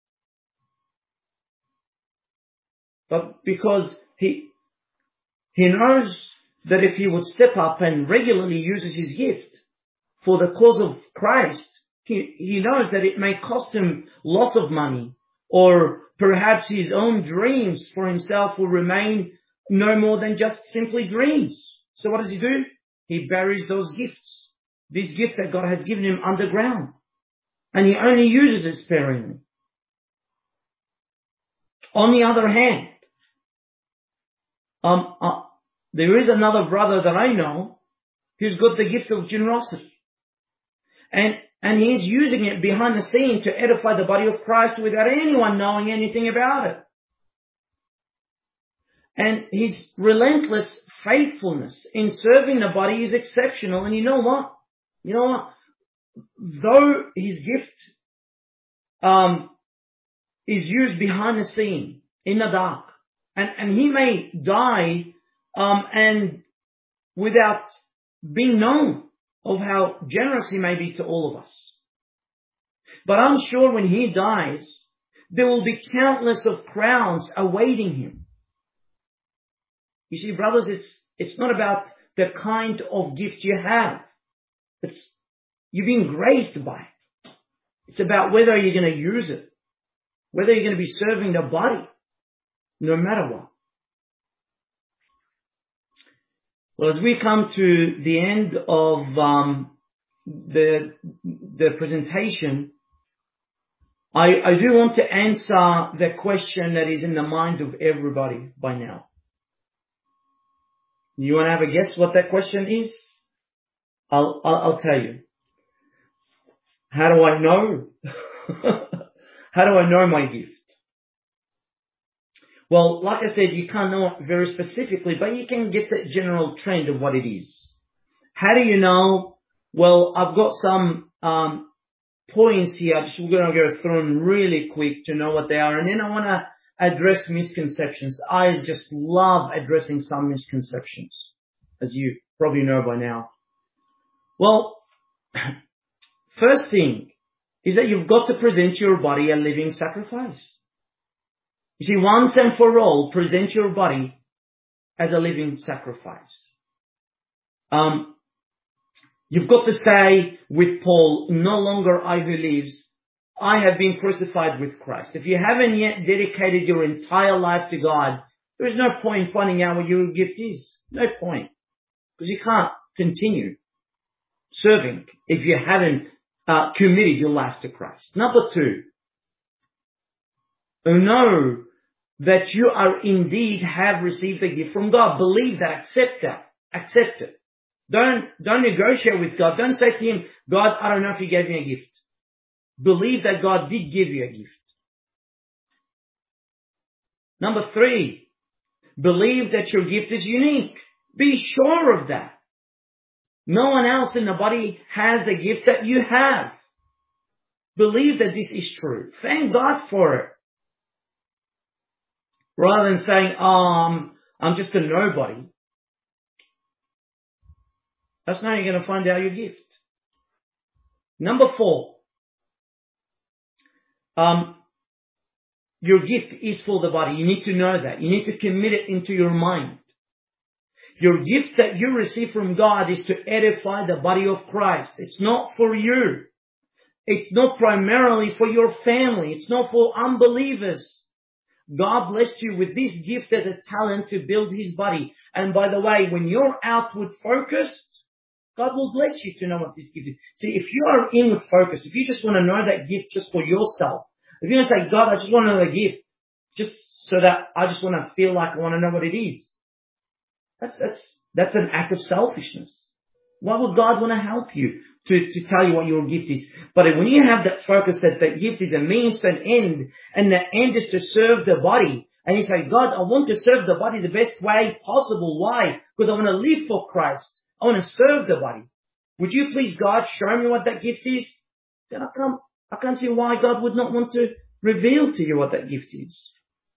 Speaker 1: But because he he knows that if he would step up and regularly uses his gift for the cause of Christ, he, he knows that it may cost him loss of money, or perhaps his own dreams for himself will remain no more than just simply dreams. So what does he do? He buries those gifts, this gift that God has given him, underground, and he only uses it sparingly. On the other hand, Um, uh, there is another brother that I know who's got the gift of generosity. And, and he's using it behind the scene to edify the body of Christ without anyone knowing anything about it. And his relentless faithfulness in serving the body is exceptional. And you know what? You know what? Though his gift, um, is used behind the scene, in the dark, And, and he may die um, and without being known of how generous he may be to all of us. But I'm sure when he dies, there will be countless of crowns awaiting him. You see, brothers, it's it's not about the kind of gift you have. It's you've been graced by it. It's about whether you're going to use it, whether you're going to be serving the body. No matter what. Well, as we come to the end of um, the the presentation, I, I do want to answer the question that is in the mind of everybody by now. You want to have a guess what that question is? I'll I'll, I'll tell you. How do I know? How do I know my gift? Well, like I said, you can't know it very specifically, but you can get the general trend of what it is. How do you know? Well, I've got some um, points here. Just we're going to go through them really quick to know what they are. And then I want to address misconceptions. I just love addressing some misconceptions, as you probably know by now. Well, first thing is that you've got to present your body a living sacrifice. You see, once and for all, present your body as a living sacrifice. Um, you've got to say with Paul, no longer I who lives, I have been crucified with Christ. If you haven't yet dedicated your entire life to God, there is no point in finding out what your gift is. No point. Because you can't continue serving if you haven't uh, committed your life to Christ. Number two, know that you are indeed have received a gift from God. Believe that, accept that, Accept it. Don't, don't negotiate with God. Don't say to Him, God, I don't know if you gave me a gift. Believe that God did give you a gift. Number three, believe that your gift is unique. Be sure of that. No one else in the body has the gift that you have. Believe that this is true. Thank God for it. Rather than saying, oh, I'm, I'm just a nobody. That's not how you're going to find out your gift. Number four. Um, your gift is for the body. You need to know that. You need to commit it into your mind. Your gift that you receive from God is to edify the body of Christ. It's not for you. It's not primarily for your family. It's not for unbelievers. God blessed you with this gift as a talent to build His body. And by the way, when you're outward focused, God will bless you to know what this gift is. See, if you are inward focused, if you just want to know that gift just for yourself, if you want to say, God, I just want to know the gift, just so that I just want to feel like I want to know what it is, that's that's that's an act of selfishness. Why would God want to help you to, to tell you what your gift is? But when you have that focus that the gift is a means to an end, and the end is to serve the body, and you say, God, I want to serve the body the best way possible. Why? Because I want to live for Christ. I want to serve the body. Would you please, God, show me what that gift is? Then I can't, I can't see why God would not want to reveal to you what that gift is.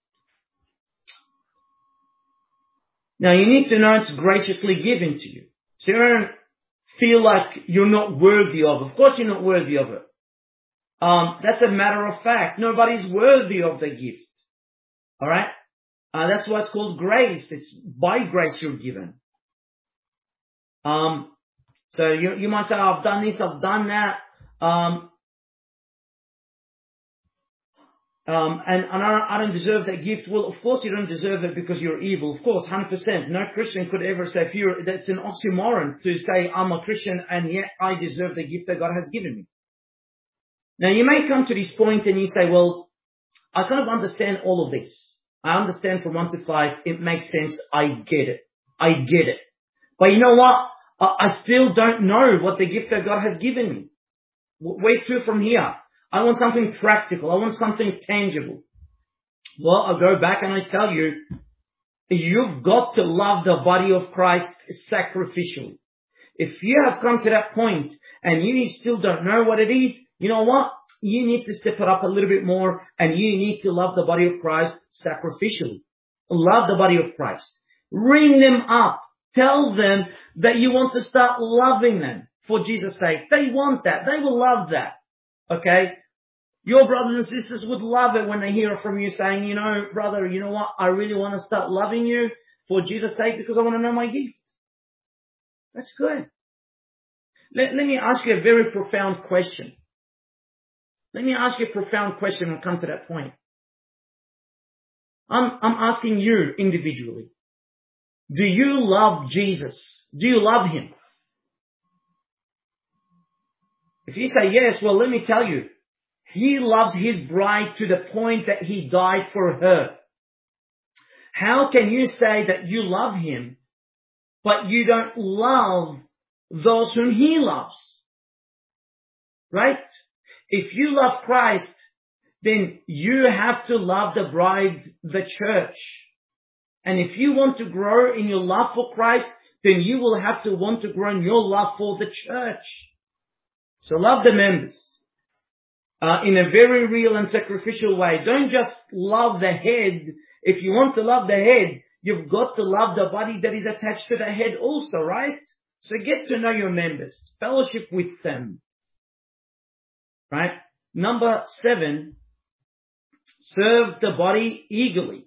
Speaker 1: Now, you need to know it's graciously given to you. So you don't feel like you're not worthy of it. Of course you're not worthy of it. Um, that's a matter of fact. Nobody's worthy of the gift. Alright? Uh, that's why it's called grace. It's by grace you're given. Um, so you, you might say, oh, I've done this, I've done that. Um, Um, and, and I, I don't deserve that gift. Well, of course you don't deserve it because you're evil. Of course, one hundred percent. No Christian could ever say, if you're, that's an oxymoron to say, I'm a Christian and yet I deserve the gift that God has given me. Now, you may come to this point and you say, well, I kind of understand all of this. I understand from one to five. It makes sense. I get it. I get it. But you know what? I, I still don't know what the gift that God has given me. Where to from here? I want something practical. I want something tangible. Well, I'll go back and I tell you, you've got to love the body of Christ sacrificially. If you have come to that point and you still don't know what it is, you know what? You need to step it up a little bit more and you need to love the body of Christ sacrificially. Love the body of Christ. Ring them up. Tell them that you want to start loving them for Jesus' sake. They want that. They will love that. Okay? Your brothers and sisters would love it when they hear from you saying, you know, brother, you know what? I really want to start loving you for Jesus' sake because I want to know my gift. That's good. Let, let me ask you a very profound question. Let me ask you a profound question and come to that point. I'm, I'm asking you individually. Do you love Jesus? Do you love Him? If you say yes, well, let me tell you. He loves His bride to the point that He died for her. How can you say that you love Him, but you don't love those whom He loves? Right? If you love Christ, then you have to love the bride, the church. And if you want to grow in your love for Christ, then you will have to want to grow in your love for the church. So love the members. Uh, in a very real and sacrificial way. Don't just love the head. If you want to love the head, you've got to love the body that is attached to the head also, right? So get to know your members. Fellowship with them. Right? Number seven, serve the body eagerly.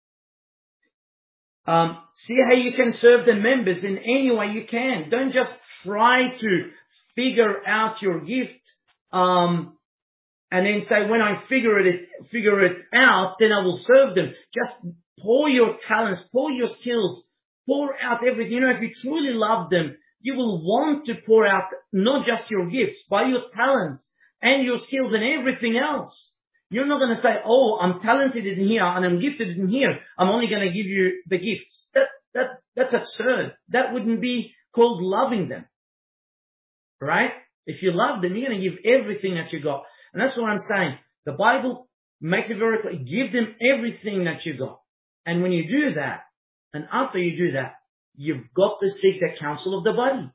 Speaker 1: Um, see how you can serve the members in any way you can. Don't just try to figure out your gift, um, and then say, when I figure it, figure it out, then I will serve them. Just pour your talents, pour your skills, pour out everything. You know, if you truly love them, you will want to pour out not just your gifts, but your talents and your skills and everything else. You're not going to say, oh, I'm talented in here and I'm gifted in here. I'm only going to give you the gifts. That, that, that's absurd. That wouldn't be called loving them. Right? If you love them, you're going to give everything that you got. And that's what I'm saying. The Bible makes it very clear. Give them everything that you got. And when you do that, and after you do that, you've got to seek the counsel of the body.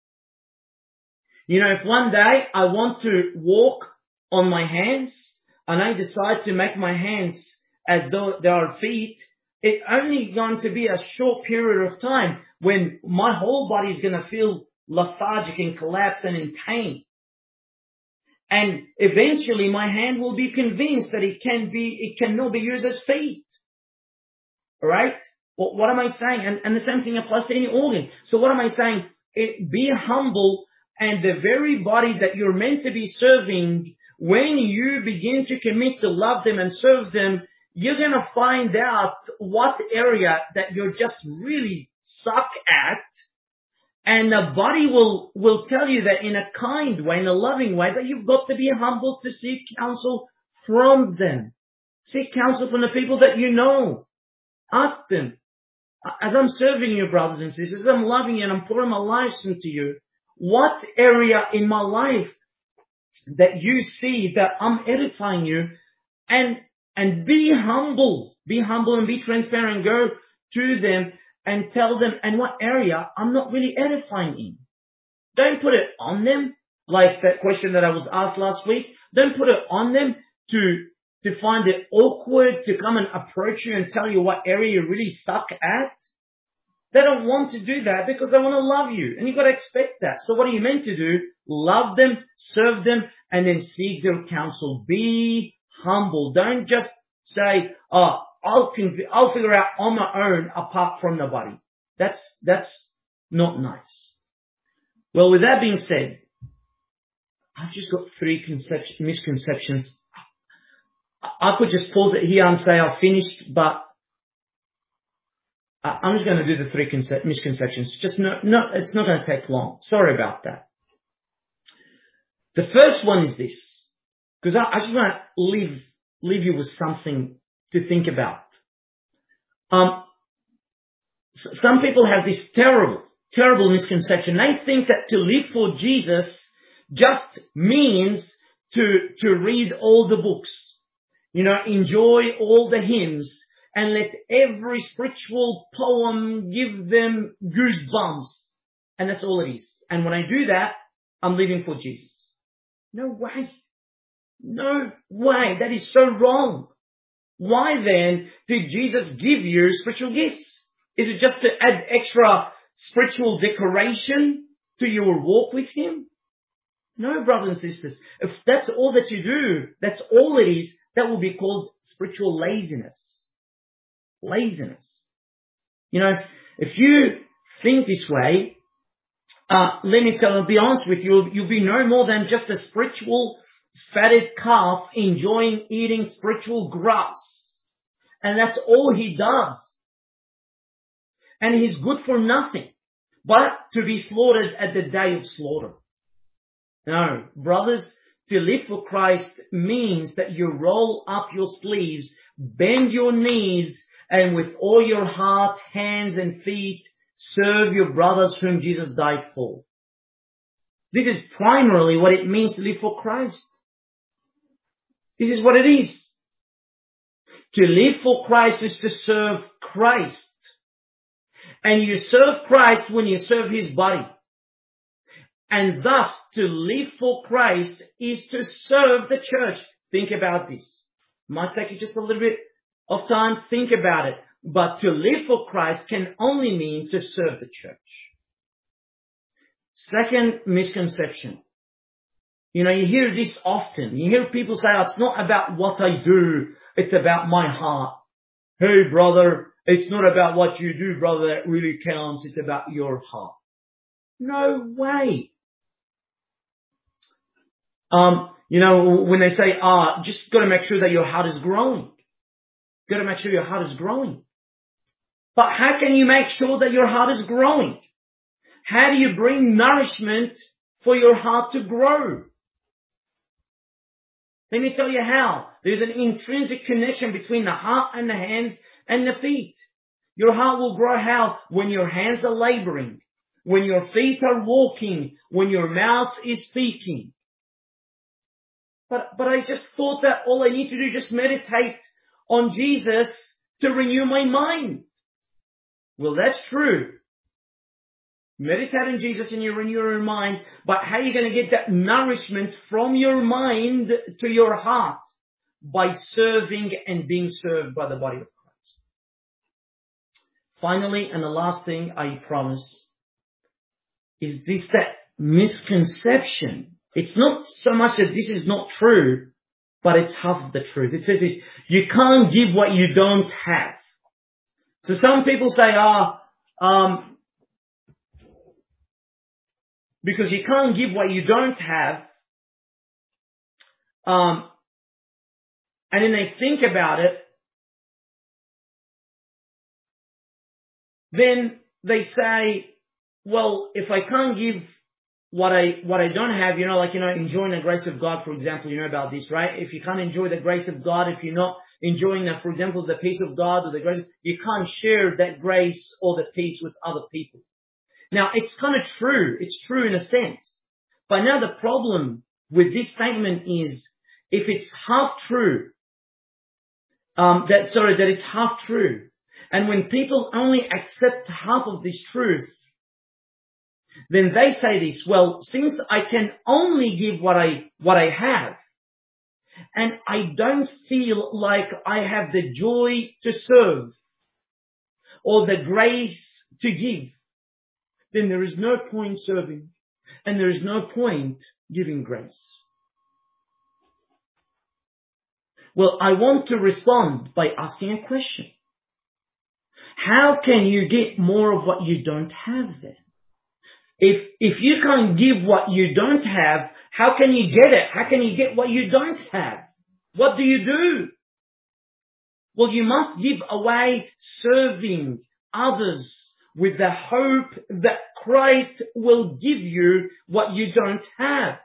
Speaker 1: You know, if one day I want to walk on my hands, and I decide to make my hands as though they are feet, it's only going to be a short period of time when my whole body is going to feel lethargic and collapsed and in pain. And eventually my hand will be convinced that it can be, it cannot be used as feet. Alright? Well, what am I saying? And, and the same thing applies to any organ. So what am I saying? It, be humble, and the very body that you're meant to be serving, when you begin to commit to love them and serve them, you're going to find out what area that you're just really suck at. And the body will, will tell you that in a kind way, in a loving way, that you've got to be humble to seek counsel from them. Seek counsel from the people that you know. Ask them. As I'm serving you, brothers and sisters, as I'm loving you and I'm pouring my life into you, what area in my life that you see that I'm edifying you, and, and be humble, be humble and be transparent. Go to them and tell them, and what area I'm not really edifying in. Don't put it on them, like that question that I was asked last week. Don't put it on them to, to find it awkward to come and approach you and tell you what area you really suck at. They don't want to do that because they want to love you. And you've got to expect that. So what are you meant to do? Love them, serve them, and then seek their counsel. Be humble. Don't just say, oh, I'll, conv- I'll figure out on my own apart from the body. That's, that's not nice. Well, with that being said, I've just got three concep- misconceptions. I could just pause it here and say I've finished, but I'm just going to do the three conce- misconceptions. Just no, no, it's not going to take long. Sorry about that. The first one is this, because I, I just want to leave, leave you with something to think about. Um, some people have this terrible, terrible misconception. They think that to live for Jesus just means to, to read all the books, you know, enjoy all the hymns, and let every spiritual poem give them goosebumps. And that's all it is. And when I do that, I'm living for Jesus. No way. No way. That is so wrong. Why then did Jesus give you spiritual gifts? Is it just to add extra spiritual decoration to your walk with Him? No, brothers and sisters. If that's all that you do, that's all it is, that will be called spiritual laziness. Laziness. You know, if, if you think this way, uh, let me tell you, be honest with you, you'll be no more than just a spiritual fatted calf enjoying eating spiritual grass. And that's all he does. And he's good for nothing but to be slaughtered at the day of slaughter. No, brothers, to live for Christ means that you roll up your sleeves, bend your knees, and with all your heart, hands and feet, serve your brothers whom Jesus died for. This is primarily what it means to live for Christ. This is what it is. To live for Christ is to serve Christ. And you serve Christ when you serve His body. And thus, to live for Christ is to serve the church. Think about this. Might take you just a little bit of time. Think about it. But to live for Christ can only mean to serve the church. Second misconception. You know, you hear this often. You hear people say, oh, it's not about what I do. It's about my heart. Hey, brother, it's not about what you do, brother, that really counts. It's about your heart. No way. Um, you know, when they say, ah, just got to make sure that your heart is growing. Got to make sure your heart is growing. But how can you make sure that your heart is growing? How do you bring nourishment for your heart to grow? Let me tell you how. There's an intrinsic connection between the heart and the hands and the feet. Your heart will grow how? When your hands are laboring, when your feet are walking, when your mouth is speaking. But, but I just thought that all I need to do is just meditate on Jesus to renew my mind. Well, that's true. Meditate on Jesus and you renew your mind. But how are you going to get that nourishment from your mind to your heart? By serving and being served by the body of Christ. Finally, and the last thing I promise, is this that misconception. It's not so much that this is not true, but it's half of the truth. It says this, you can't give what you don't have. So some people say, ah, oh, um, because you can't give what you don't have, um, and then they think about it, then they say, well, if I can't give what I, what I don't have, you know, like, you know, enjoying the grace of God, for example, you know about this, right? If you can't enjoy the grace of God, if you're not enjoying that, for example, the peace of God or the grace, you can't share that grace or the peace with other people. Now, it's kind of true. It's true in a sense. But now the problem with this statement is, if it's half true, um, that, sorry, that it's half true. And when people only accept half of this truth, then they say this, well, since I can only give what I, what I have, and I don't feel like I have the joy to serve, or the grace to give, then there is no point serving, and there is no point giving grace. Well, I want to respond by asking a question. How can you get more of what you don't have then? If, if you can't give what you don't have, how can you get it? How can you get what you don't have? What do you do? Well, you must give away serving others with the hope that Christ will give you what you don't have.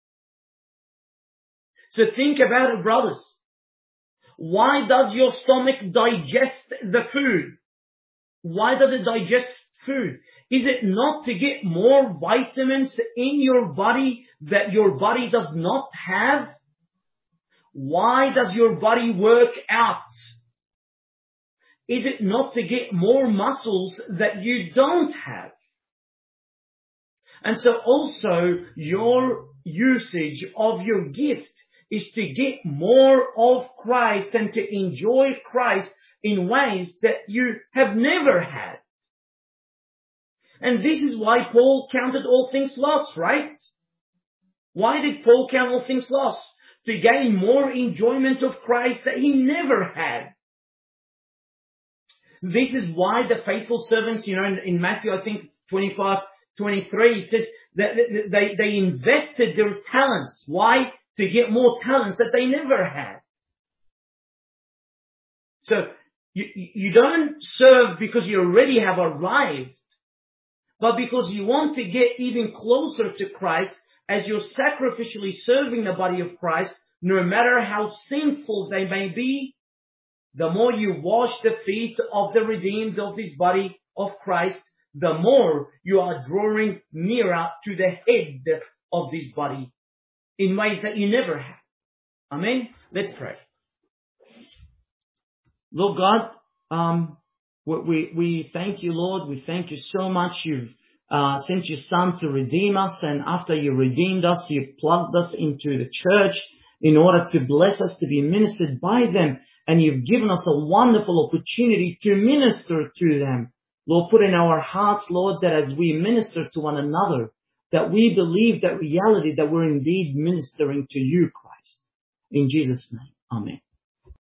Speaker 1: So think about it, brothers. Why does your stomach digest the food? Why does it digest food? Is it not to get more vitamins in your body that your body does not have? Why does your body work out? Is it not to get more muscles that you don't have? And so also your usage of your gift is to get more of Christ and to enjoy Christ in ways that you have never had. And this is why Paul counted all things lost, right? Why did Paul count all things lost? To gain more enjoyment of Christ that he never had. This is why the faithful servants, you know, in, in Matthew, I think twenty-five, twenty-three, it says that they, they invested their talents. Why? To get more talents that they never had. So, you, you don't serve because you already have arrived, but because you want to get even closer to Christ as you're sacrificially serving the body of Christ, no matter how sinful they may be. The more you wash the feet of the redeemed of this body of Christ, the more you are drawing nearer to the head of this body in ways that you never had. Amen? Let's pray. Lord God, um, we, we thank you, Lord. We thank you so much. You've uh, sent your Son to redeem us, and after you redeemed us, you plugged us into the church in order to bless us, to be ministered by them. And you've given us a wonderful opportunity to minister to them. Lord, put in our hearts, Lord, that as we minister to one another, that we believe that reality, that we're indeed ministering to you, Christ. In Jesus' name, amen.